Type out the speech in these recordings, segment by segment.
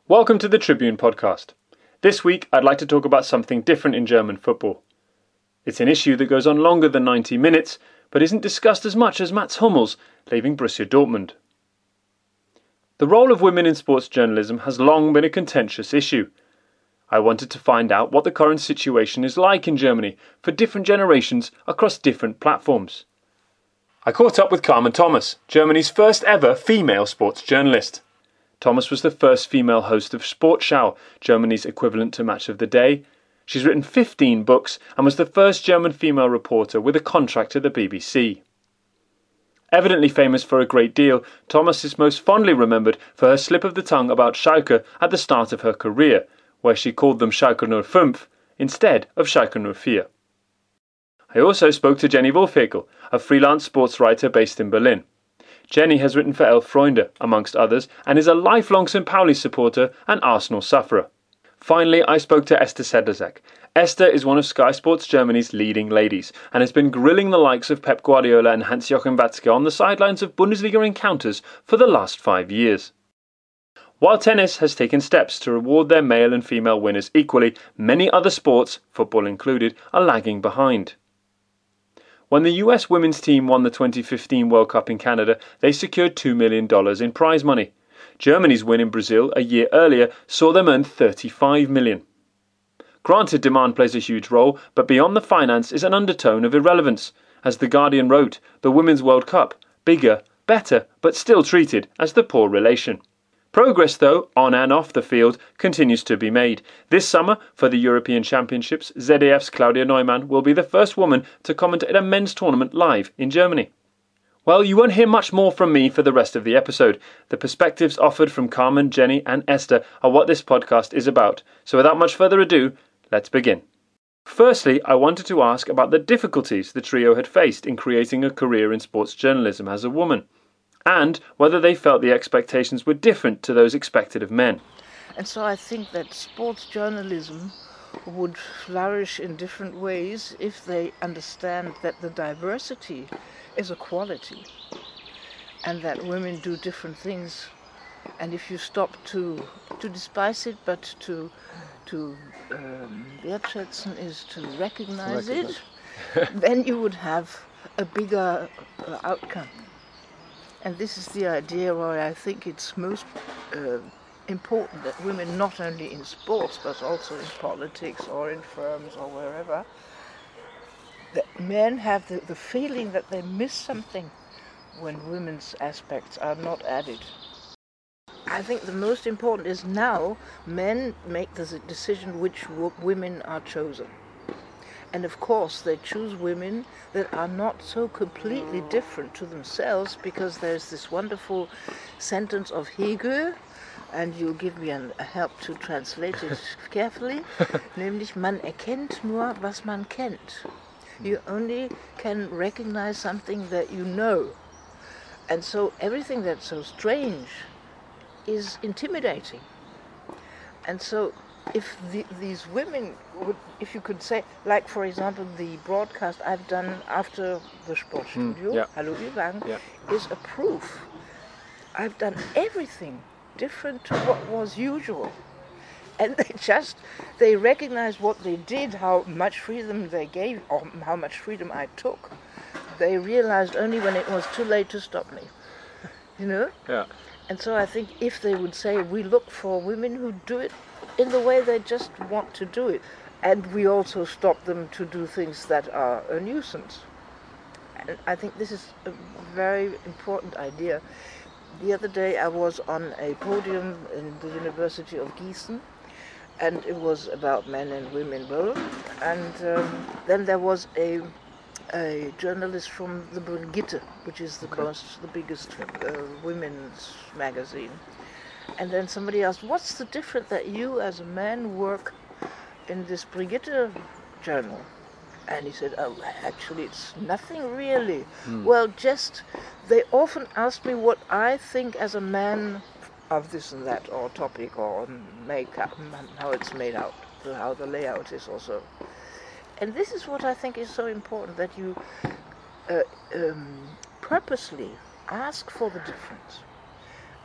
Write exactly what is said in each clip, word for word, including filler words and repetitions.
Welcome to the Tribune podcast. This week I'd like to talk about something different in German football. It's an issue that goes on longer than ninety minutes, but isn't discussed as much as Mats Hummels leaving Borussia Dortmund. The role of women in sports journalism has long been a contentious issue. I wanted to find out what the current situation is like in Germany for different generations across different platforms. I caught up with Carmen Thomas, Germany's first ever female sports journalist. Thomas was the first female host of Sportschau, Germany's equivalent to Match of the Day. She's written fifteen books and was the first German female reporter with a contract at the B B C. Evidently famous for a great deal, Thomas is most fondly remembered for her slip of the tongue about Schalke at the start of her career, where she called them Schalke null fünf instead of Schalke null vier. I also spoke to Jenny Wolfegel, a freelance sports writer based in Berlin. Jenny has written for Elf Freunde, amongst others, and is a lifelong Saint Pauli supporter and Arsenal sufferer. Finally, I spoke to Esther Sedlacek. Esther is one of Sky Sports Germany's leading ladies, and has been grilling the likes of Pep Guardiola and Hans-Joachim Watzke on the sidelines of Bundesliga encounters for the last five years. While tennis has taken steps to reward their male and female winners equally, many other sports, football included, are lagging behind. When the U S women's team won the twenty fifteen World Cup in Canada, they secured two million dollars in prize money. Germany's win in Brazil a year earlier saw them earn thirty-five million dollars. Granted, demand plays a huge role, but beyond the finance is an undertone of irrelevance. As The Guardian wrote, the Women's World Cup, bigger, better, but still treated as the poor relation. Progress, though, on and off the field, continues to be made. This summer, for the European Championships, Z D F's Claudia Neumann will be the first woman to comment at a men's tournament live in Germany. Well, you won't hear much more from me for the rest of the episode. The perspectives offered from Carmen, Jenny and Esther are what this podcast is about. So without much further ado, let's begin. Firstly, I wanted to ask about the difficulties the trio had faced in creating a career in sports journalism as a woman, and whether they felt the expectations were different to those expected of men. And so I think that sports journalism would flourish in different ways if they understand that the diversity is a quality and that women do different things. And if you stop to to despise it, but to to um, wertschätzen is to recognize it, then you would have a bigger uh, outcome. And this is the idea where I think it's most uh, important that women, not only in sports, but also in politics or in firms or wherever, that men have the, the feeling that they miss something when women's aspects are not added. I think the most important is now men make the decision which w- women are chosen. And of course they choose women that are not so completely different to themselves, because there's this wonderful sentence of Hegel, and you'll give me an, a help to translate it carefully, nämlich man erkennt nur, was man kennt. You only can recognize something that you know. And so everything that's so strange is intimidating. And so if the, these women would, if you could say, like for example, the broadcast I've done after the Sportstudio, mm, yeah. Hallo Übergang, yeah. is a proof. I've done everything different to what was usual. And they just, they recognize what they did, how much freedom they gave, or how much freedom I took. They realized only when it was too late to stop me. You know? Yeah. And so I think if they would say, we look for women who do it in the way they just want to do it, and we also stop them to do things that are a nuisance. And I think this is a very important idea. The other day I was on a podium in the University of Gießen, and it was about men and women both. And um, then there was a a journalist from the Brigitte, which is the Okay. most, the biggest uh, women's magazine. And then somebody asked, what's the difference that you as a man work in this Brigitte journal? And he said, oh, actually it's nothing really. Mm. Well, just, they often ask me what I think as a man of this and that, or topic, or makeup, how it's made out, how the layout is also. And this is what I think is so important, that you uh, um, purposely ask for the difference.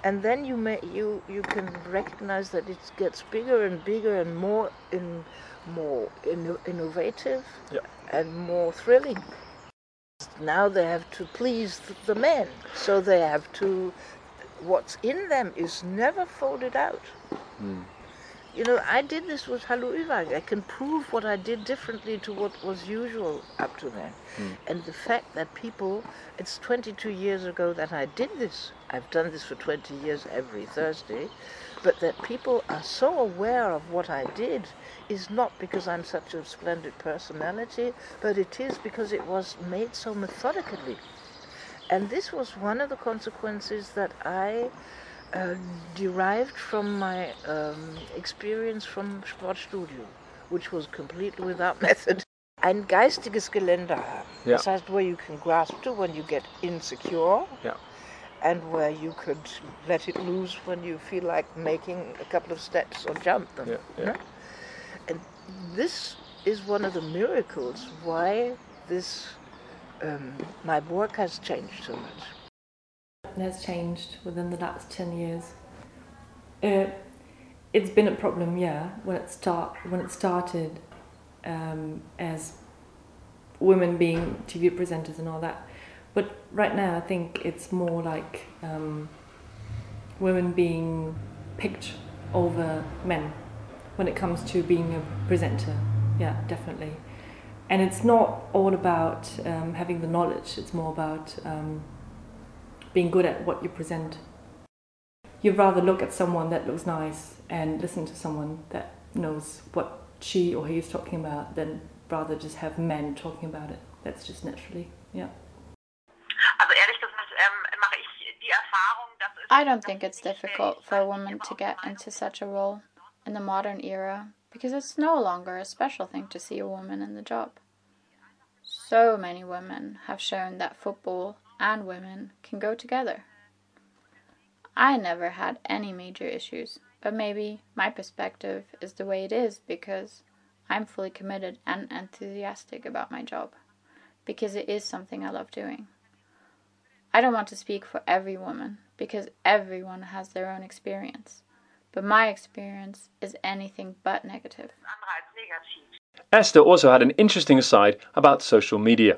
And then you may you you can recognize that it gets bigger and bigger and more in more in, innovative Yeah. and more thrilling. Now they have to please the men, so they have to. What's in them is never folded out. Mm. You know, I did this with Hallo Üwag. I can prove what I did differently to what was usual up to then. Mm. And the fact that people, it's twenty-two years ago that I did this. I've done this for twenty years every Thursday. But that people are so aware of what I did is not because I'm such a splendid personality, but it is because it was made so methodically. And this was one of the consequences that I uh, derived from my um, experience from Sportstudio, which was completely without method. Ein geistiges Geländer haben. Yeah. Das heißt, where you can grasp to when you get insecure, Yeah. and where you could let it loose when you feel like making a couple of steps or jump them. Yeah, yeah. No? And this is one of the miracles why this um, my work has changed so much. It has changed within the last ten years. Uh, it's been a problem, yeah, when it start when it started um, as women being T V presenters and all that. But right now, I think it's more like um, women being picked over men when it comes to being a presenter. Yeah, definitely. And it's not all about um, having the knowledge. It's more about um, being good at what you present. You'd rather look at someone that looks nice and listen to someone that knows what she or he is talking about than rather just have men talking about it. That's just naturally, yeah. I don't think it's difficult for a woman to get into such a role in the modern era because it's no longer a special thing to see a woman in the job. So many women have shown that football and women can go together. I never had any major issues, but maybe my perspective is the way it is because I'm fully committed and enthusiastic about my job, because it is something I love doing. I don't want to speak for every woman, because everyone has their own experience, but my experience is anything but negative. Esther also had an interesting aside about social media.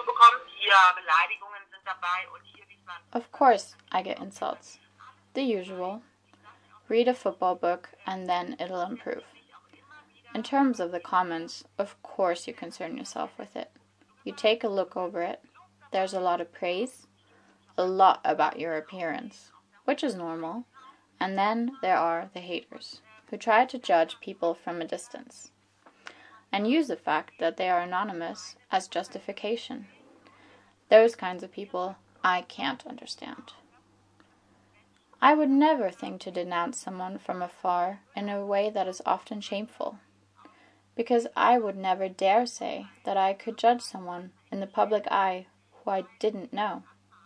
Of course, I get insults. The usual. Read a football book and then it'll improve. In terms of the comments, of course you concern yourself with it. You take a look over it. There's a lot of praise, a lot about your appearance, which is normal. And then there are the haters, who try to judge people from a distance and use the fact that they are anonymous as justification. Those kinds of people I can't understand. I would never think to denounce someone from afar in a way that is often shameful, because I would never dare say that I could judge someone in the public eye who I didn't know.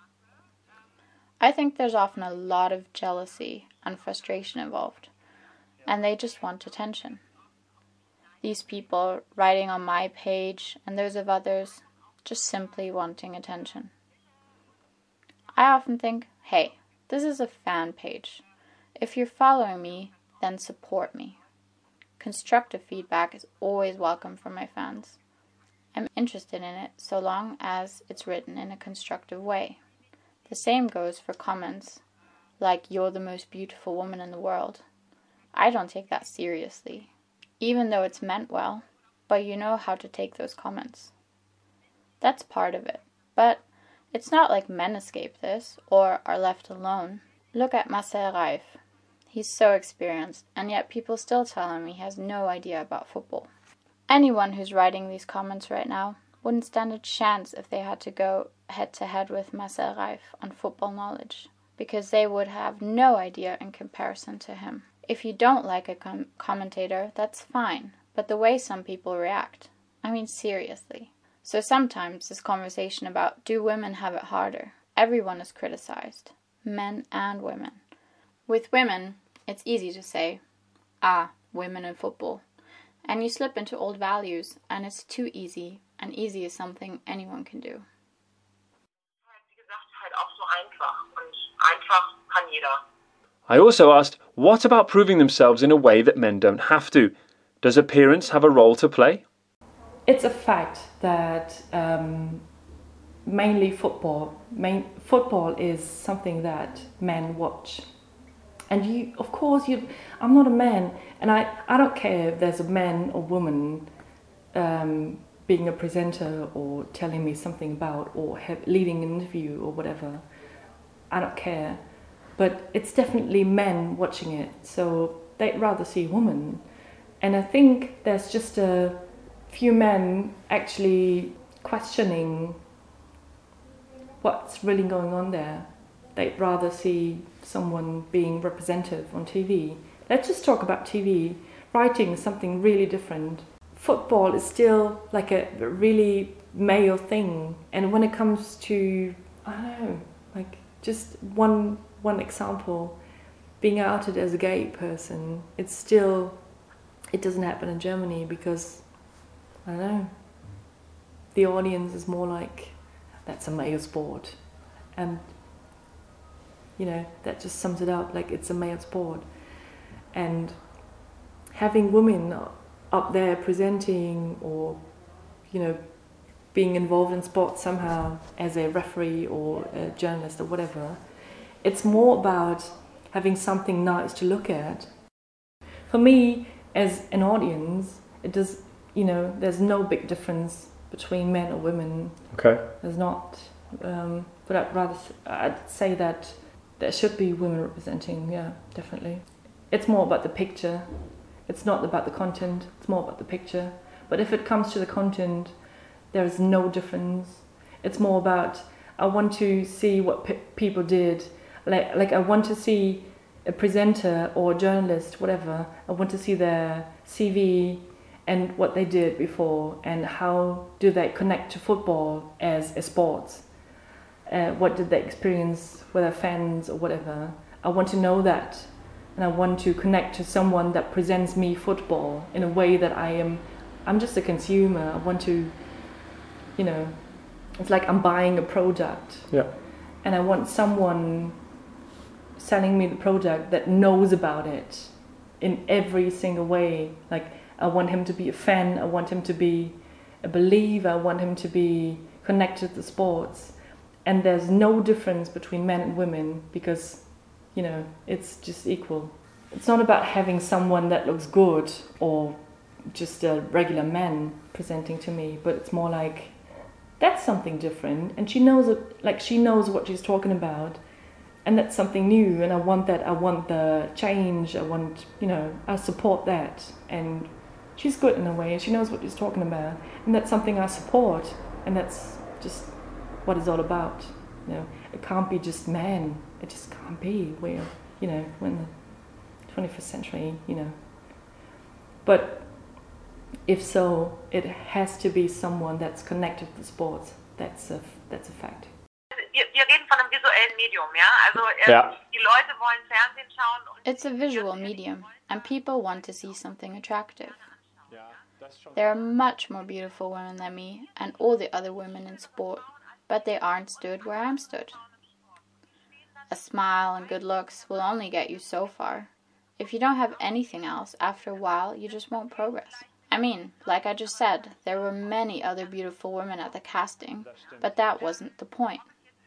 I think there's often a lot of jealousy and frustration involved, and they just want attention. These people writing on my page and those of others just simply wanting attention. I often think, hey, this is a fan page. If you're following me, then support me. Constructive feedback is always welcome from my fans. I'm interested in it so long as it's written in a constructive way. The same goes for comments like "you're the most beautiful woman in the world." I don't take that seriously, even though it's meant well, but you know how to take those comments. That's part of it, but it's not like men escape this or are left alone. Look at Marcel Reif. He's so experienced, and yet people still tell him he has no idea about football. Anyone who's writing these comments right now wouldn't stand a chance if they had to go head-to-head with Marcel Reif on football knowledge, because they would have no idea in comparison to him. If you don't like a com- commentator, that's fine, but the way some people react, I mean seriously. So sometimes this conversation about do women have it harder, everyone is criticized, men and women. With women, it's easy to say, ah, women in football. And you slip into old values, and it's too easy, and easy is something anyone can do. Wie gesagt, halt auch so einfach und einfach kann jeder. I also asked, what about proving themselves in a way that men don't have to? Does appearance have a role to play? It's a fact that um, mainly football, main, football is something that men watch. And you, of course, you. I'm not a man, and I, I don't care if there's a man or woman um, being a presenter or telling me something about or have, leading an interview or whatever. I don't care. But it's definitely men watching it, so they'd rather see a woman. And I think there's just a few men actually questioning what's really going on there. They'd rather see someone being representative on T V. Let's just talk about T V. Writing is something really different. Football is still like a really male thing. And when it comes to, I don't know, like just one one example, being outed as a gay person, it's still, it doesn't happen in Germany because, I don't know, the audience is more like, that's a male sport. And, you know, that just sums it up, like it's a male sport. And having women up there presenting or, you know, being involved in sports somehow as a referee or a journalist or whatever, it's more about having something nice to look at. For me, as an audience, it does, you know, there's no big difference between men or women. Okay. There's not, um, but I'd rather, I'd say that there should be women representing, yeah, definitely. It's more about the picture. It's not about the content, it's more about the picture. But if it comes to the content, there is no difference. It's more about, I want to see what pe- people did. Like, like I want to see a presenter or a journalist, whatever. I want to see their C V and what they did before and how do they connect to football as a sport. Uh, what did they experience with their fans or whatever. I want to know that. And I want to connect to someone that presents me football in a way that I am, I'm just a consumer. I want to, you know, it's like I'm buying a product. Yeah. And I want someone selling me the product that knows about it in every single way. Like, I want him to be a fan, I want him to be a believer, I want him to be connected to sports. And there's no difference between men and women because, you know, it's just equal. It's not about having someone that looks good or just a regular man presenting to me, but it's more like, that's something different, and she knows it, like she knows what she's talking about, and that's something new, and I want that, I want the change, I want, you know, I support that, and she's good in a way, and she knows what she's talking about, and that's something I support, and that's just what it's all about, you know. It can't be just man, it just can't be, we're, you know, we're in the twenty-first century, you know, but if so, it has to be someone that's connected to sports. That's a, that's a fact. Wir, wir reden von einem visuellen Medium, ja? Also Ja. Die Leute wollen Fernsehen schauen. Und It's a visual medium, and people want to see something attractive. There are much more beautiful women than me, and all the other women in sport, but they aren't stood where I'm stood. A smile and good looks will only get you so far. If you don't have anything else, after a while, you just won't progress. I mean, like I just said, there were many other beautiful women at the casting, but that wasn't the point.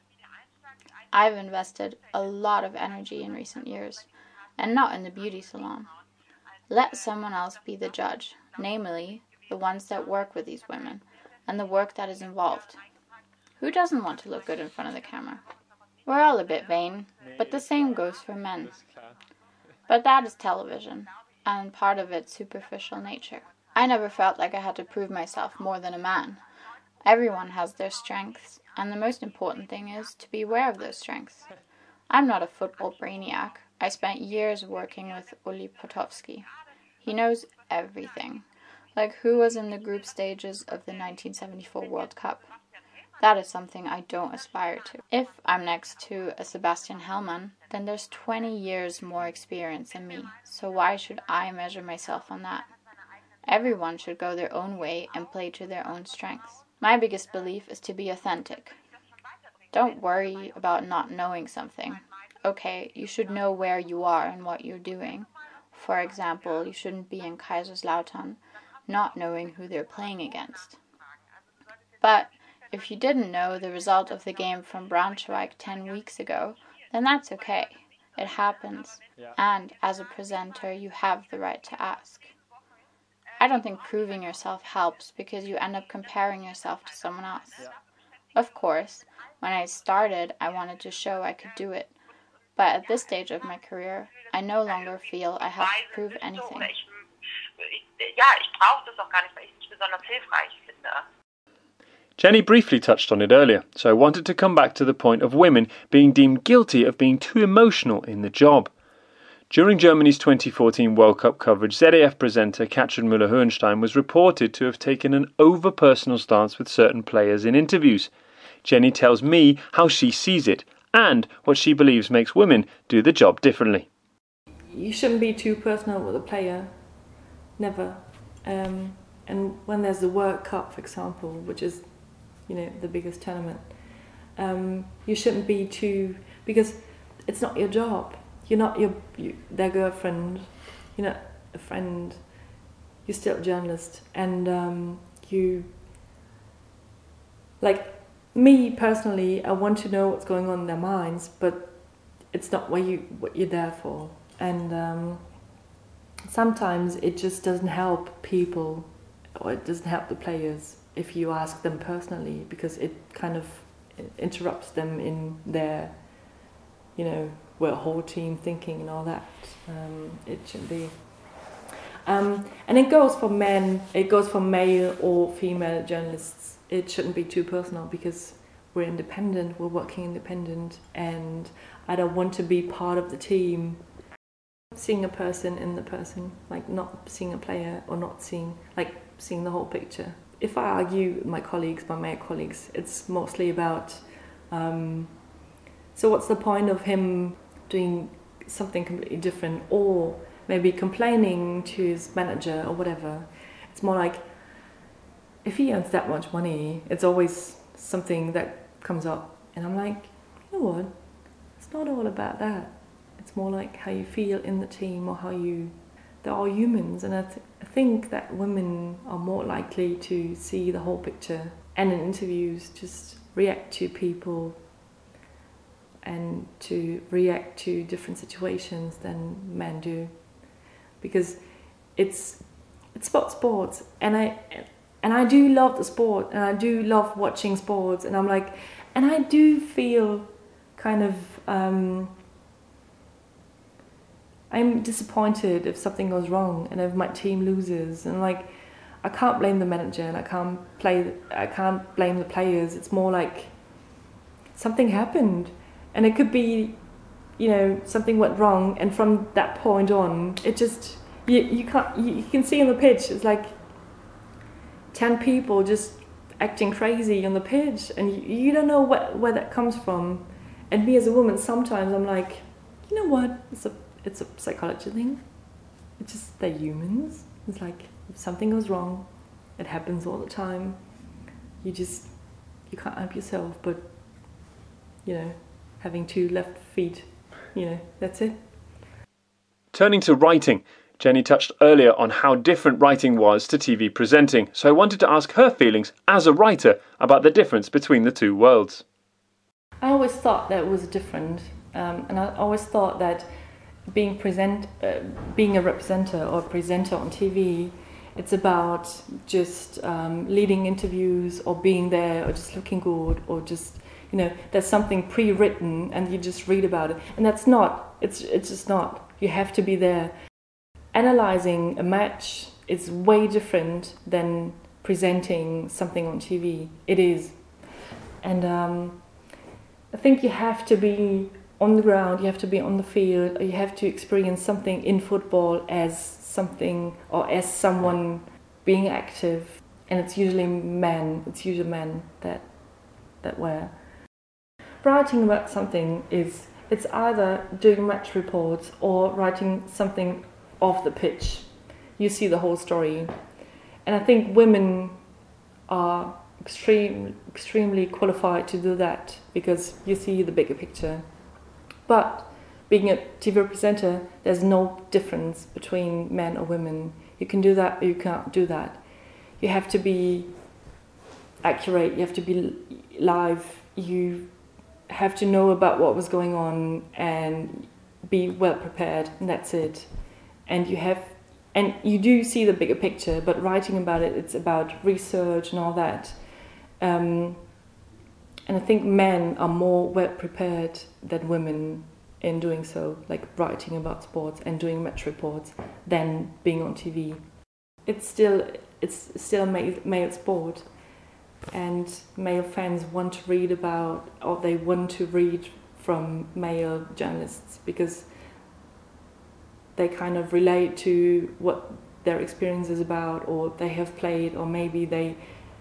I've invested a lot of energy in recent years, and not in the beauty salon. Let someone else be the judge, namely, the ones that work with these women, and the work that is involved. Who doesn't want to look good in front of the camera? We're all a bit vain, but the same goes for men. But that is television, and part of its superficial nature. I never felt like I had to prove myself more than a man. Everyone has their strengths, and the most important thing is to be aware of those strengths. I'm not a football brainiac. I spent years working with Uli Potowski. He knows everything, like who was in the group stages of the nineteen seventy-four World Cup. That is something I don't aspire to. If I'm next to a Sebastian Hellmann, then there's twenty years more experience than me, so why should I measure myself on that? Everyone should go their own way and play to their own strengths. My biggest belief is to be authentic. Don't worry about not knowing something. okay, you should know where you are and what you're doing. For example, you shouldn't be in Kaiserslautern not knowing who they're playing against. But if you didn't know the result of the game from Braunschweig ten weeks ago, then that's okay. It happens. Yeah. And as a presenter, you have the right to ask. I don't think proving yourself helps because you end up comparing yourself to someone else. Yeah. Of course, when I started, I wanted to show I could do it. But at this stage of my career, I no longer feel I have to prove anything. Ja, ich brauche das auch gar nicht, weil ich es nicht besonders hilfreich finde. Jenny briefly touched on it earlier, so I wanted to come back to the point of women being deemed guilty of being too emotional in the job. During Germany's twenty fourteen World Cup coverage, Z D F presenter Katrin Müller-Hohenstein was reported to have taken an over-personal stance with certain players in interviews. Jenny tells me how she sees it and what she believes makes women do the job differently. You shouldn't be too personal with a player, never. Um, and when there's the World Cup, for example, which is, you know, the biggest tournament, um, you shouldn't be too, because it's not your job. You're not your you, their girlfriend. You're not a friend. You're still a journalist, and um, you like me personally. I want to know what's going on in their minds, but it's not what you what you're there for. And um, sometimes it just doesn't help people, or it doesn't help the players if you ask them personally, because it kind of interrupts them in their, you know, well, whole team thinking and all that. Um, it shouldn't be. Um, and it goes for men, it goes for male or female journalists. It shouldn't be too personal because we're independent, we're working independent, and I don't want to be part of the team. Seeing a person in the person, like not seeing a player or not seeing, like seeing the whole picture. If I argue with my colleagues, my male colleagues, it's mostly about, um, so what's the point of him doing something completely different, or maybe complaining to his manager or whatever. It's more like, if he earns that much money, it's always something that comes up, and I'm like, you know what, it's not all about that. It's more like how you feel in the team, or how you, they're all humans, and I, th- I think that women are more likely to see the whole picture, and in interviews just react to people and to react to different situations than men do, because it's it's about sports, and I and I do love the sport, and I do love watching sports, and I'm like, and I do feel kind of um, I'm disappointed if something goes wrong and if my team loses, and like I can't blame the manager, and I can't play I can't blame the players. It's more like something happened. And it could be, you know, something went wrong, and from that point on, it just, you, you can't, you, you can see on the pitch, it's like ten people just acting crazy on the pitch, and you, you don't know what, where that comes from. And me as a woman, sometimes I'm like, you know what, it's a, it's a psychology thing. It's just, they're humans. It's like, if something goes wrong, it happens all the time. You just, you can't help yourself, but, you know, having two left feet, you know, that's it. Turning to writing, Jenny touched earlier on how different writing was to T V presenting, so I wanted to ask her feelings as a writer about the difference between the two worlds. I always thought that it was different, um, and I always thought that being present, uh, being a representer or a presenter on T V, it's about just um, leading interviews, or being there, or just looking good, or just, you know, there's something pre-written and you just read about it. And that's not, it's it's just not. You have to be there. Analyzing a match is way different than presenting something on T V. It is. And um, I think you have to be on the ground, you have to be on the field, or you have to experience something in football as something, or as someone being active. And it's usually men, it's usually men that, that wear. Writing about something is, it's either doing match reports or writing something off the pitch. You see the whole story. And I think women are extreme, extremely qualified to do that, because you see the bigger picture. But being a T V presenter, there's no difference between men or women. You can do that or you can't do that. You have to be accurate, you have to be live, you have to know about what was going on and be well prepared, and that's it. And you have, and you do see the bigger picture, but writing about it, it's about research and all that. Um, and I think men are more well prepared than women in doing so, like writing about sports and doing match reports, than being on T V. It's still it's still a male, male sport, and male fans want to read about, or they want to read from male journalists because they kind of relate to what their experience is about, or they have played, or maybe they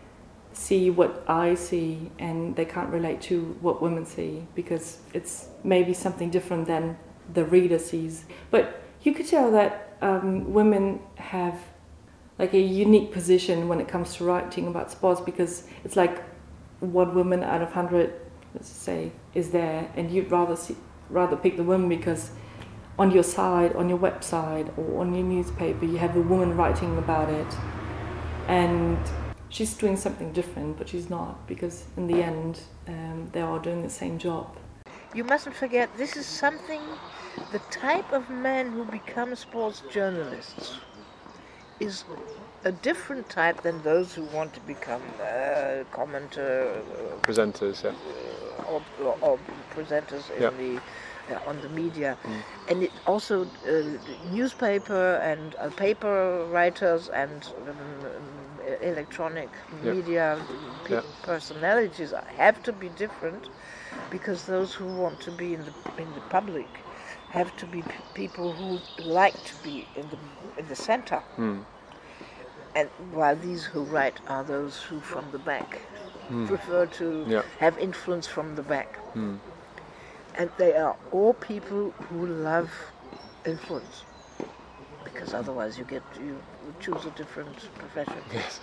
see what I see and they can't relate to what women see because it's maybe something different than the reader sees. But you could tell that um, women have like a unique position when it comes to writing about sports, because it's like one woman out of hundred, let's say, is there, and you'd rather see, rather pick the woman because on your side, on your website or on your newspaper, you have a woman writing about it, and she's doing something different, but she's not, because in the end, um, they are doing the same job. You mustn't forget, this is something, the type of men who become sports journalists is a different type than those who want to become uh, commenter, uh, presenters, yeah, or, or, or presenters in yeah. the uh, on the media, mm. and it also uh, newspaper and uh, paper writers and um, electronic yeah. media pe- yeah. personalities have to be different, because those who want to be in the in the public have to be p- people who like to be in the in the center, mm. and while these who write are those who from the back mm. prefer to yeah. have influence from the back, mm. and they are all people who love influence, because otherwise you get you choose a different profession. Yes.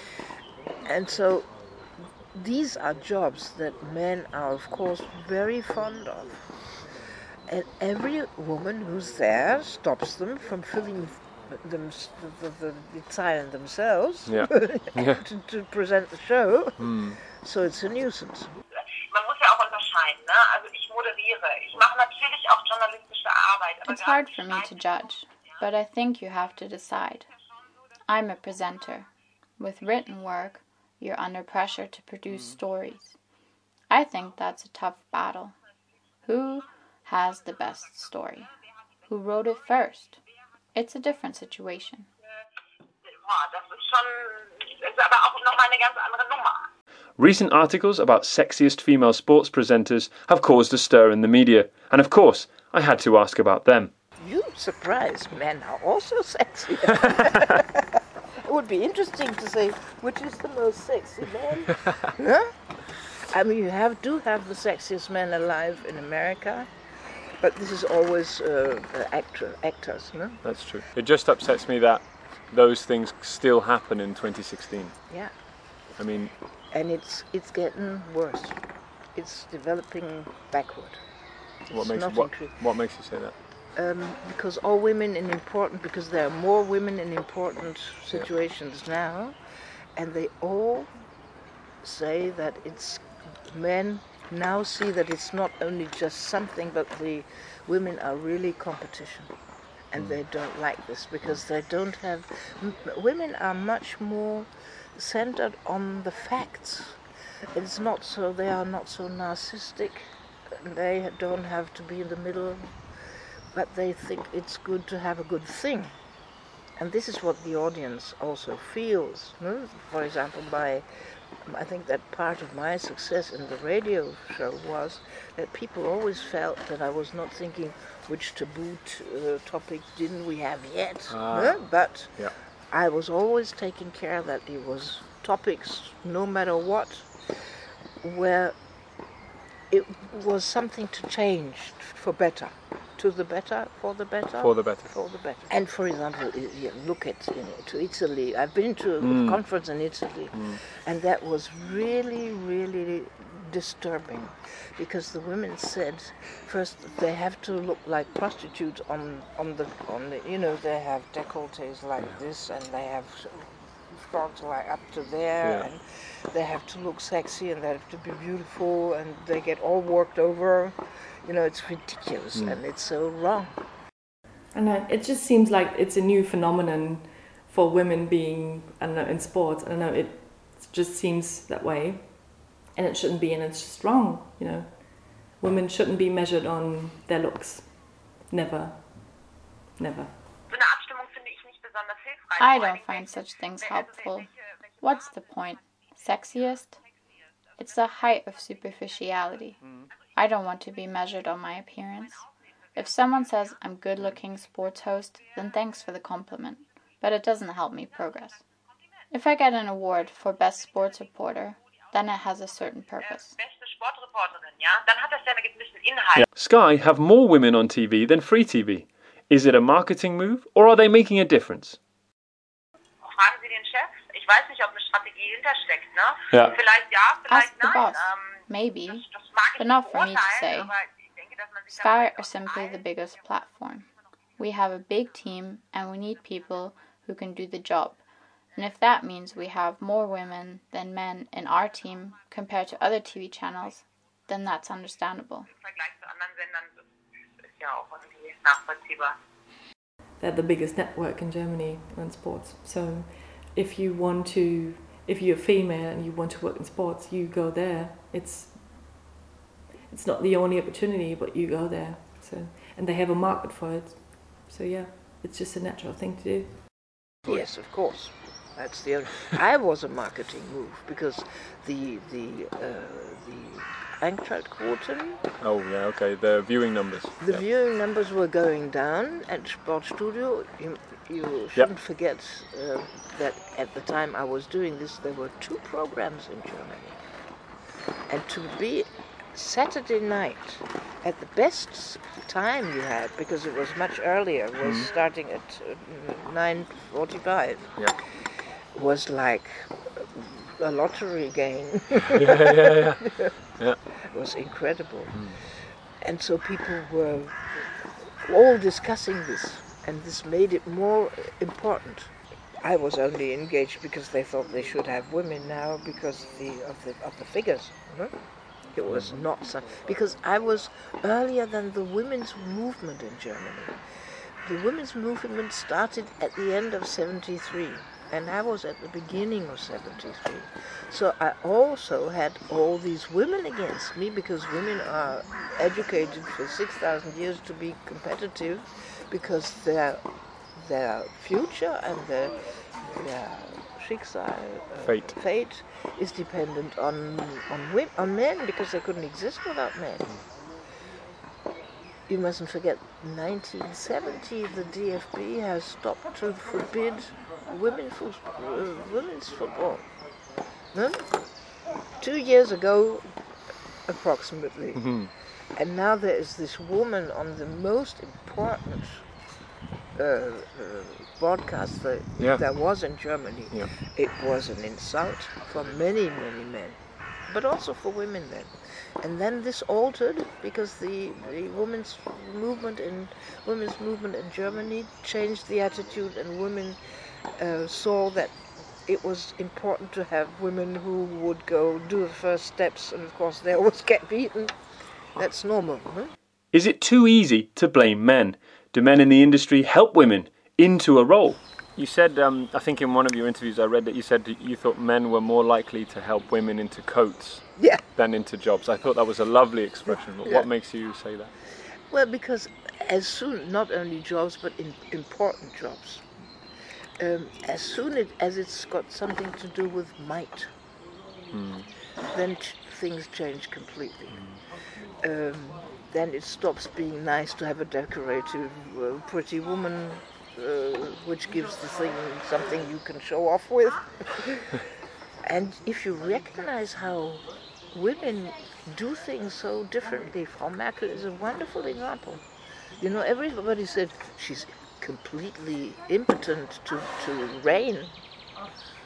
And so these are jobs that men are of course very fond of, and every woman who's there stops them from filling them the, the, the Zeilen themselves yeah. yeah. to, to present the show. Mm. So it's a nuisance. Man muss ja auch unterscheiden, ne? Also ich moderiere, ich mache natürlich auch journalistische Arbeit. It's hard for me to judge, but I think you have to decide. I'm a presenter. With written work, you're under pressure to produce stories. I think that's a tough battle. Who has the best story? Who wrote it first? It's a different situation. Das ist schon, ist aber auch nochmal eine ganz andere Nummer. Recent articles about sexiest female sports presenters have caused a stir in the media, and of course, I had to ask about them. You surprise, men are also sexy. It would be interesting to say which is the most sexy man. Huh? I mean, you have do have the sexiest men alive in America, but this is always uh, actor, actors, no? That's true. It just upsets me that those things still happen in twenty sixteen. Yeah. I mean... And it's it's getting worse. It's developing backward. It's what makes not what, incre- what makes you say that? Um, because all women in important, because there are more women in important situations yeah. now, and they all say that it's men now see that it's not only just something, but the women are really competition, and mm. they don't like this because they don't have. M- women are much more centered on the facts. It's not so. They are not so narcissistic. They don't have to be in the middle. But they think it's good to have a good thing. And this is what the audience also feels. No? For example, by, I think that part of my success in the radio show was that people always felt that I was not thinking which taboo t- uh, topic didn't we have yet. Ah, no? But yeah. I was always taking care that it was topics, no matter what, where it was something to change for better. To the better, for the better, for the better, for the better. And for example, look at you know, to Italy. I've been to a mm. conference in Italy, mm. and that was really, really disturbing, because the women said first they have to look like prostitutes on on the on the you know they have décolletés like yeah. this, and they have frocks like up to there, yeah. and they have to look sexy, and they have to be beautiful, and they get all worked over. You know, it's ridiculous, mm. and it's so wrong. And it just seems like it's a new phenomenon for women being, I don't know, in sports. I don't know, it just seems that way. And it shouldn't be, and it's just wrong, you know. Women shouldn't be measured on their looks. Never. Never. I don't find such things helpful. What's the point? Sexiest? It's the height of superficiality. I don't want to be measured on my appearance. If someone says I'm good-looking sports host, then thanks for the compliment, but it doesn't help me progress. If I get an award for best sports reporter, then it has a certain purpose. Yeah. Sky have more women on T V than free T V. Is it a marketing move, or are they making a difference? Yeah. Ask the boss. Maybe, but not for me to say. Sky are simply the biggest platform. We have a big team, and we need people who can do the job. And if that means we have more women than men in our team compared to other T V channels, then that's understandable. They're the biggest network in Germany on sports. So if you want to, if you're female and you want to work in sports, you go there. It's it's not the only opportunity, but you go there. So and they have a market for it. So yeah, it's just a natural thing to do. Yes, of course. That's the other. I was a marketing move because the the uh, the Einschaltquoten. Oh yeah, okay. The viewing numbers. The yep. viewing numbers were going down at Sportstudio. You, you shouldn't yep. forget uh, that at the time I was doing this, there were two programs in Germany, and to be Saturday night at the best time you had, because it was much earlier, was mm. starting at uh, nine forty-five. Yeah. Was like a lottery game. yeah, yeah, yeah. yeah. It was incredible. Mm. And so people were all discussing this, and this made it more important. I was only engaged because they thought they should have women now because of the of the, of the figures. Mm-hmm. It was not so, because I was earlier than the women's movement in Germany. The women's movement started at the end of seventy-three. And I was at the beginning of seventy-three. So I also had all these women against me, because women are educated for six thousand years to be competitive, because their their future and their, their Schicksal, uh, fate. fate is dependent on, on, women, on men, because they couldn't exist without men. You mustn't forget, nineteen seventy, the D F B has stopped to forbid women fo- uh, women's football. No? Two years ago, approximately. Mm-hmm. And now there is this woman on the most important uh, uh, broadcast that yeah. there was in Germany. Yeah. It was an insult for many, many men, but also for women then. And then this altered because the, the women's movement in women's movement in Germany changed the attitude, and women uh, saw that it was important to have women who would go do the first steps, and of course they always get beaten. That's normal. Huh? Is it too easy to blame men? Do men in the industry help women into a role? You said, um, I think in one of your interviews I read that you said that you thought men were more likely to help women into coats yeah. than into jobs. I thought that was a lovely expression. But yeah. What makes you say that? Well, because as soon, not only jobs, but in important jobs, um, as soon it, as it's got something to do with might, mm. then ch- things change completely. Mm. Um, then it stops being nice to have a decorative, uh, pretty woman, uh, which gives the thing something you can show off with. And if you recognize how women do things so differently, Frau Merkel is a wonderful example. You know, everybody said she's completely impotent to, to reign.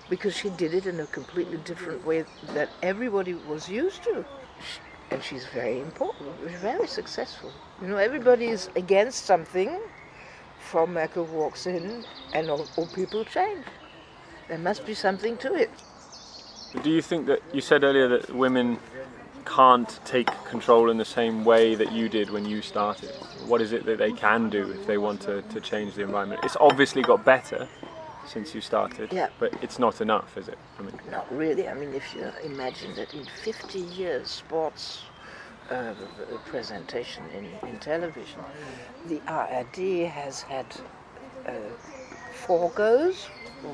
because she did it in a completely different way that everybody was used to. And she's very important, very successful. You know, everybody is against something. Frau Merkel walks in and all, all people change. There must be something to it. Do you think that, you said earlier that women can't take control in the same way that you did when you started? What is it that they can do if they want to, to change the environment? It's obviously got better since you started, yeah. But it's not enough, is it? I mean, not really. I mean, if you imagine that in fifty years, sports uh, presentation in, in television, the A R D has had uh, four goes,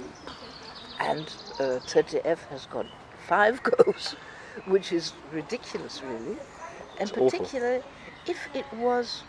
and uh, Z D F has got five goes, which is ridiculous, really. And it's particularly awful. If it was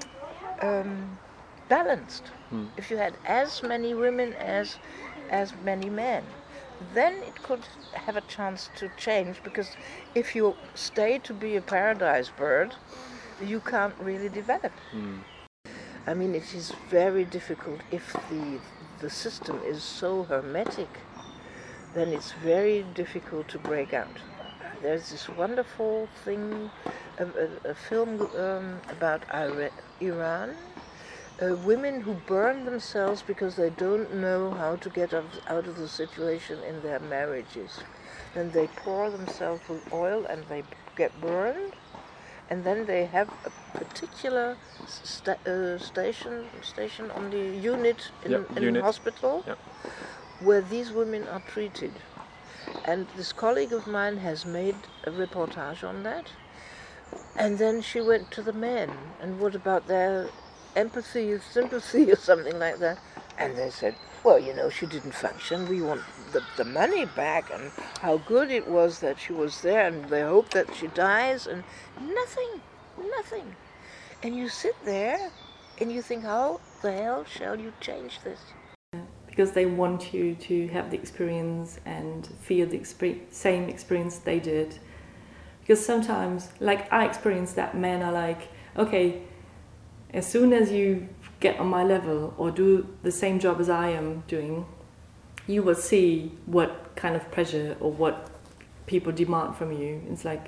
um, balanced, hmm. if you had as many women as as many men, then it could have a chance to change, because if you stay to be a paradise bird, you can't really develop. Hmm. I mean, it is very difficult if the the system is so hermetic, then it's very difficult to break out. There's this wonderful thing, a, a, a film um, about Iran, uh, women who burn themselves because they don't know how to get out, out of the situation in their marriages. Then they pour themselves with oil and they get burned, and then they have a particular sta- uh, station station on the unit in, yep, in unit. the hospital, yep. where these women are treated. And this colleague of mine has made a reportage on that. And then she went to the men, and what about their empathy or sympathy or something like that? And they said, well, you know, she didn't function. We want the, the money back, and how good it was that she was there, and they hope that she dies, and nothing, nothing. And you sit there, and you think, how the hell shall you change this? Because they want you to have the experience and feel the exper- same experience they did. Because sometimes, like I experienced that, men are like, okay, as soon as you get on my level or do the same job as I am doing, you will see what kind of pressure or what people demand from you. It's like,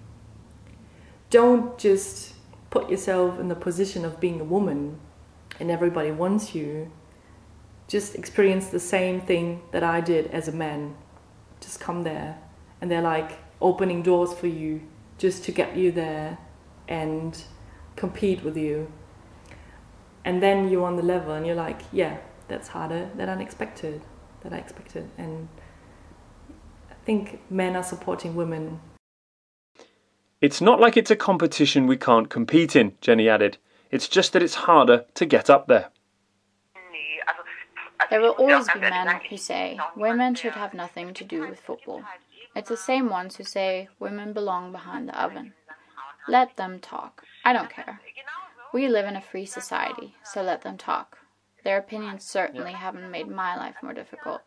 don't just put yourself in the position of being a woman and everybody wants you. Just experience the same thing that I did as a man. Just come there. And they're like opening doors for you just to get you there and compete with you. And then you're on the level and you're like, yeah, that's harder than I expected, that I expected. And I think men are supporting women. It's not like it's a competition we can't compete in, Jenny added. It's just that it's harder to get up there. There will always be men who say women should have nothing to do with football. It's the same ones who say women belong behind the oven. Let them talk. I don't care. We live in a free society, so let them talk. Their opinions certainly haven't made my life more difficult.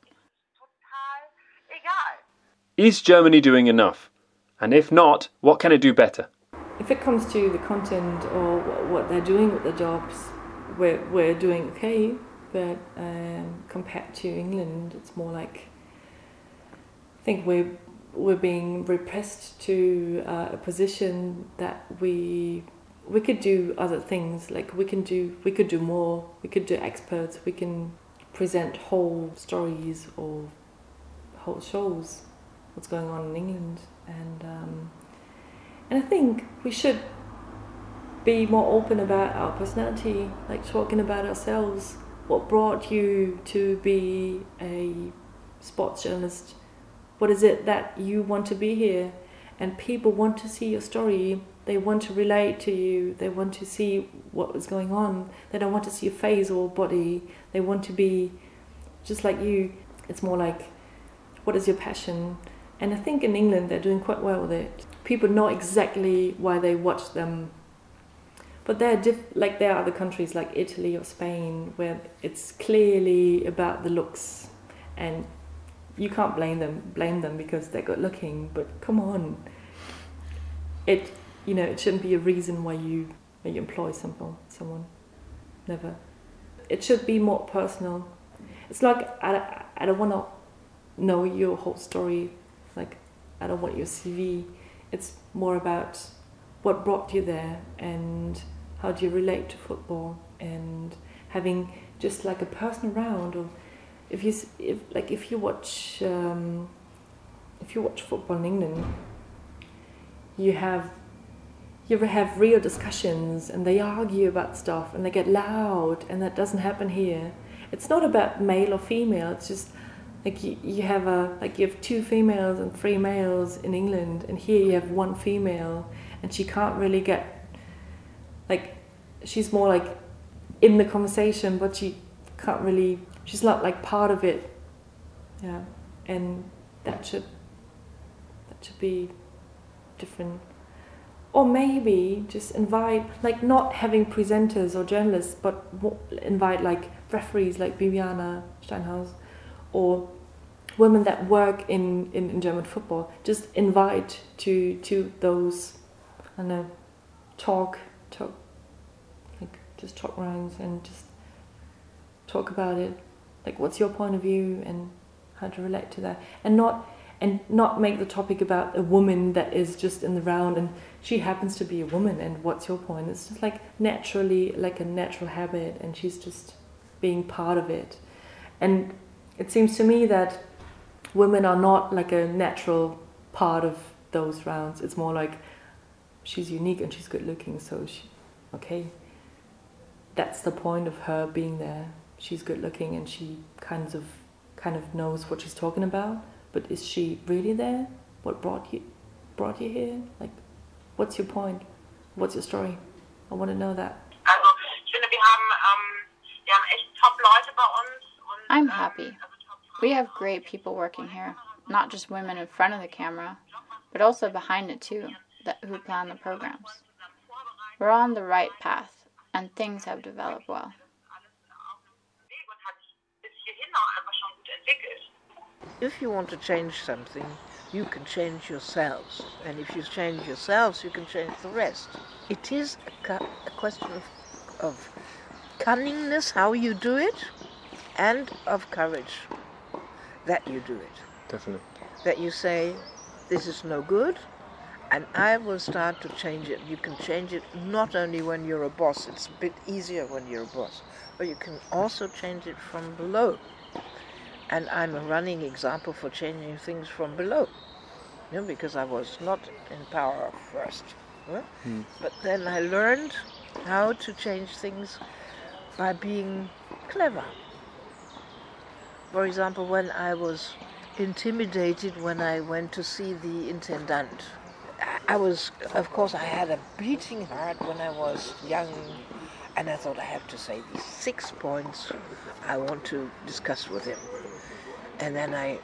Is Germany doing enough? And if not, what can it do better? If it comes to the content or what they're doing with their jobs, we're, we're doing okay. But um, compared to England, it's more like, I think we're we're being repressed to uh, a position that we we could do other things. Like we can do we could do more. We could do experts. We can present whole stories or whole shows. What's going on in England, and um, and I think we should be more open about our personality, like talking about ourselves. What brought you to be a sports journalist? What is it that you want to be here? And people want to see your story. They want to relate to you. They want to see what is going on. They don't want to see your face or body. They want to be just like you. It's more like, what is your passion? And I think in England they're doing quite well with it. People know exactly why they watch them. But there are diff- like there are other countries like Italy or Spain where it's clearly about the looks, and you can't blame them blame them because they're good looking. But come on, it you know it shouldn't be a reason why you why you employ someone someone. Never. It should be more personal. It's like I I don't want to know your whole story. Like, I don't want your C V. It's more about what brought you there and how do you relate to football, and having just like a person around. Or if you if like if you watch um, if you watch football in England, you have you have real discussions and they argue about stuff and they get loud, and that doesn't happen here. It's not about male or female. It's just like you, you have a like you have two females and three males in England, and here you have one female, and she can't really get like she's more like in the conversation, but she can't really. She's not like part of it. Yeah, and that should that should be different. Or maybe just invite, like not having presenters or journalists, but invite like referees like Bibiana Steinhaus or women that work in, in, in German football. Just invite to to those, I don't know, talk, talk, like just talk rounds and just talk about it. Like, what's your point of view and how to relate to that, and not and not make the topic about a woman that is just in the round and she happens to be a woman and what's your point. It's just like naturally, like a natural habit, and she's just being part of it. And it seems to me that women are not like a natural part of those rounds. It's more like she's unique and she's good looking, so she, okay, that's the point of her being there. She's good looking and she kind of kind of knows what she's talking about. But is she really there? What brought you brought you here? Like, what's your point? What's your story? I want to know that. Also, ich finde, wir haben, ähm, wir haben echt top Leute bei uns. Und, I'm happy. We have great people working here, not just women in front of the camera, but also behind it too, that who plan the programs. We're on the right path, and things have developed well. If you want to change something, you can change yourselves. And if you change yourselves, you can change the rest. It is a, cu- a question of, of cunningness, how you do it, and of courage that you do it. Definitely. That you say, this is no good, and I will start to change it. You can change it not only when you're a boss, it's a bit easier when you're a boss, but you can also change it from below. And I'm a running example for changing things from below, you know, because I was not in power first. Huh? Mm. But then I learned how to change things by being clever. For example, when I was intimidated when I went to see the intendant, I was, of course, I had a beating heart when I was young, and I thought I have to say these six points I want to discuss with him. And then I,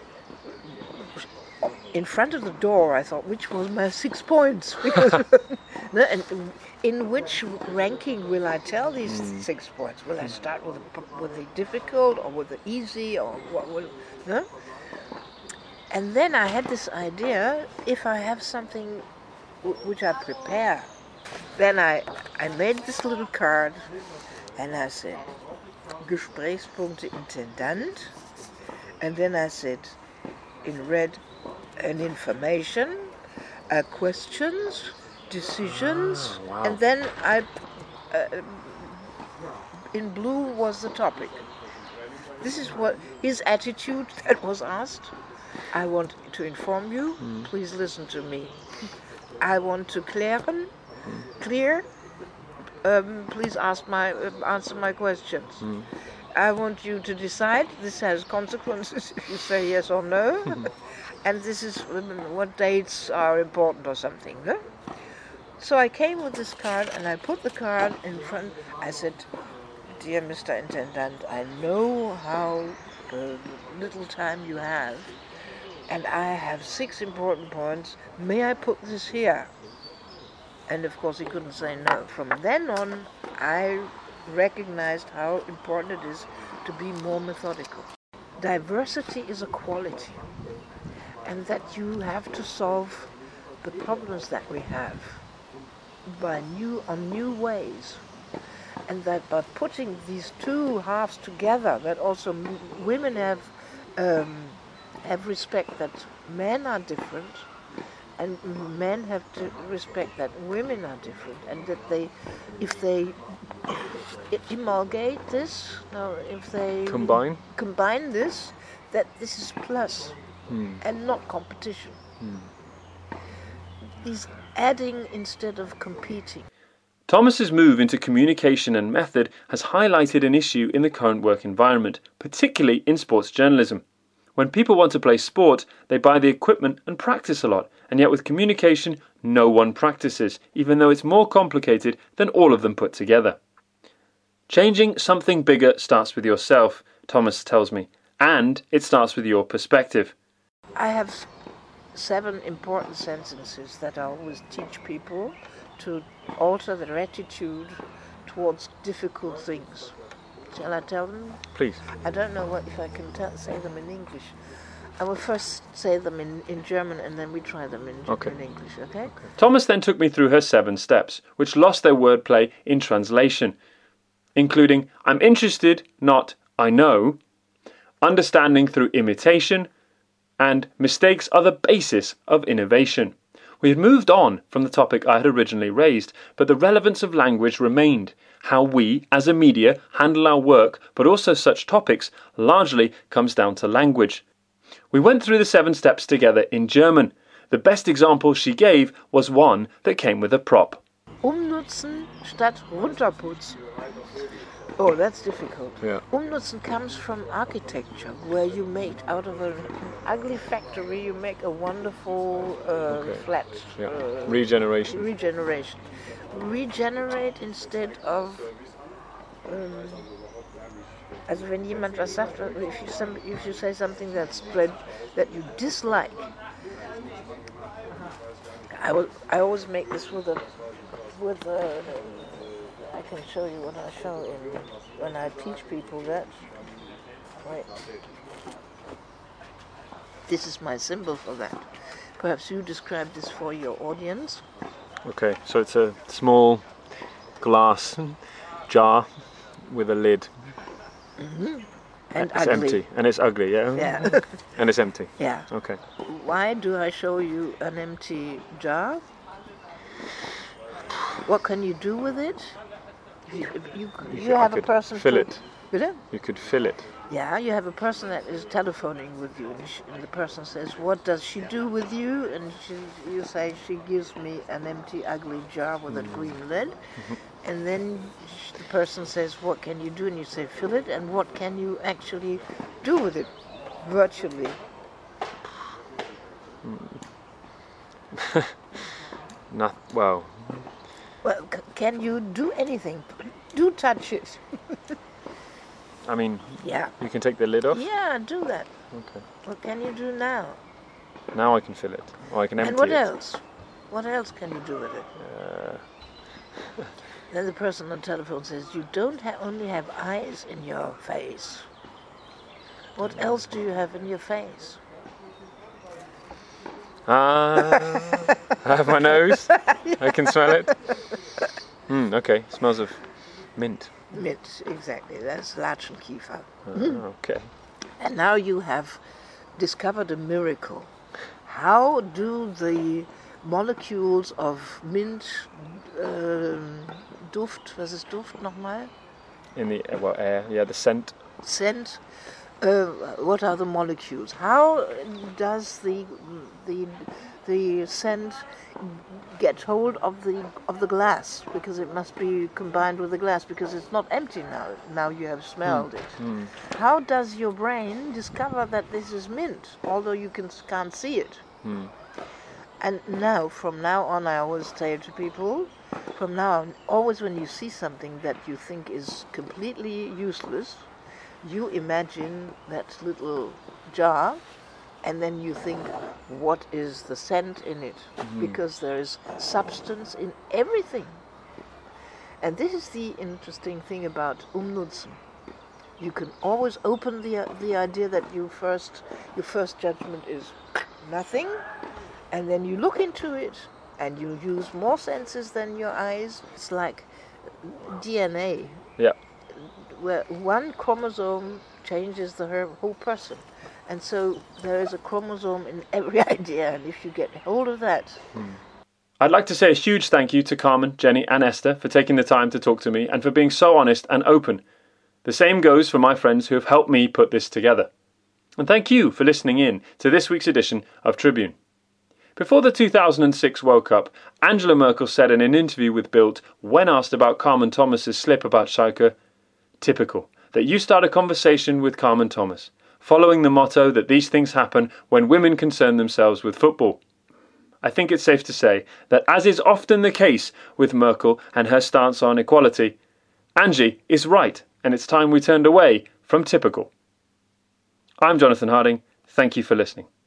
in front of the door, I thought, which was my six points? Because, and in which ranking will I tell these mm. six points? Will I start with the, with the difficult, or with the easy, or what will? No? And then I had this idea: if I have something w- which I prepare, then I I made this little card, and I said, Gesprächspunkte Intendant. And then I said, in red, an information, uh, questions, decisions, oh, wow. And then I, uh, in blue was the topic. This is what his attitude that was asked. I want to inform you, mm. please listen to me. I want to klären, mm. clear, um, please ask my, uh, answer my questions. Mm. I want you to decide, this has consequences if you say yes or no, and this is what dates are important or something. No? So I came with this card and I put the card in front. I said, dear Mister Intendant, I know how uh, little time you have, and I have six important points. May I put this here? And of course he couldn't say no. From then on, I recognized how important it is to be more methodical. Diversity is a quality, and that you have to solve the problems that we have by new on new ways, and that by putting these two halves together, that also m- women have um, have respect that men are different, and men have to respect that women are different, and that they, if they emulgate this, no, if they Combine? combine this, that this is plus Hmm. and not competition. Hmm. He's adding instead of competing. Thomas's move into communication and method has highlighted an issue in the current work environment, particularly in sports journalism. When people want to play sport, they buy the equipment and practice a lot, and yet with communication, no one practices, even though it's more complicated than all of them put together. Changing something bigger starts with yourself, Thomas tells me, and it starts with your perspective. I have seven important sentences that I always teach people to alter their attitude towards difficult things. Shall I tell them? Please. I don't know what if I can tell, say them in English. I will first say them in, in German and then we try them in, Okay. in English, okay? okay? Thomas then took me through her seven steps, which lost their wordplay in translation, including I'm interested, not I know, understanding through imitation, and mistakes are the basis of innovation. We had moved on from the topic I had originally raised, but the relevance of language remained. How we, as a media, handle our work, but also such topics, largely comes down to language. We went through the seven steps together in German. The best example she gave was one that came with a prop. Umnutzen statt runterputzen. Oh, that's difficult. Yeah. Umnutzen comes from architecture, where you make out of an ugly factory, you make a wonderful uh, Okay. flat Yeah. uh, Regeneration. regeneration. Regenerate instead of. Um, also wenn jemand was sagt, if you, some, if you say something that's spread that you dislike, I will. I always make this with a with a. I can show you what I show in when I teach people that. Wait. This is my symbol for that. Perhaps you describe this for your audience. Okay, so it's a small glass jar with a lid. Mm-hmm. And it's ugly. empty, and it's ugly, yeah? Yeah. And it's empty. Yeah. Okay. Why do I show you an empty jar? What can you do with it? You, you, you, could- I have a could person fill to, it. Bitte? You could fill it. Yeah, you have a person that is telephoning with you, and, she, and the person says, "What does she do with you?" And she, you say, "She gives me an empty, ugly jar with a green lid." And then sh- the person says, "What can you do?" And you say, "Fill it." And what can you actually do with it, virtually? Not well. Well, c- can you do anything? Do touch it. I mean, Yeah. you can take the lid off. Yeah, do that. Okay. What can you do now? Now I can fill it, or I can empty And what it. else? What else can you do with it? Uh, Then the person on the telephone says, "You don't ha- only have eyes in your face. What else do you have in your face?" Ah, I have my nose. I can smell it. Hmm. Okay. Smells of mint. Mint, exactly. That's Latschenkiefer. Ah, okay. And now you have discovered a miracle. How do the molecules of mint, um, Duft, was ist Duft nochmal? In the well air. Yeah, the scent. Scent. Uh, what are the molecules? How does the the the scent get hold of the of the glass? Because it must be combined with the glass, because it's not empty now. Now you have smelled it. Hmm. How does your brain discover that this is mint, although you can can't see it? Hmm. And now, from now on, I always say to people, from now on, always when you see something that you think is completely useless, you imagine that little jar, and then you think, what is the scent in it? Mm-hmm. Because there is substance in everything. And this is the interesting thing about umnutzen. You can always open the the idea that you first your first judgment is nothing, and then you look into it, and you use more senses than your eyes. It's like D N A. Yeah. Where one chromosome changes the her- whole person. And so there is a chromosome in every idea, and if you get hold of that... Hmm. I'd like to say a huge thank you to Carmen, Jenny and Esther for taking the time to talk to me and for being so honest and open. The same goes for my friends who have helped me put this together. And thank you for listening in to this week's edition of Tribune. Before the two thousand six World Cup, Angela Merkel said in an interview with Bild, when asked about Carmen Thomas's slip about Schalke, typical that you start a conversation with Carmen Thomas, following the motto that these things happen when women concern themselves with football. I think it's safe to say that, as is often the case with Merkel and her stance on equality, Angie is right, and it's time we turned away from typical. I'm Jonathan Harding. Thank you for listening.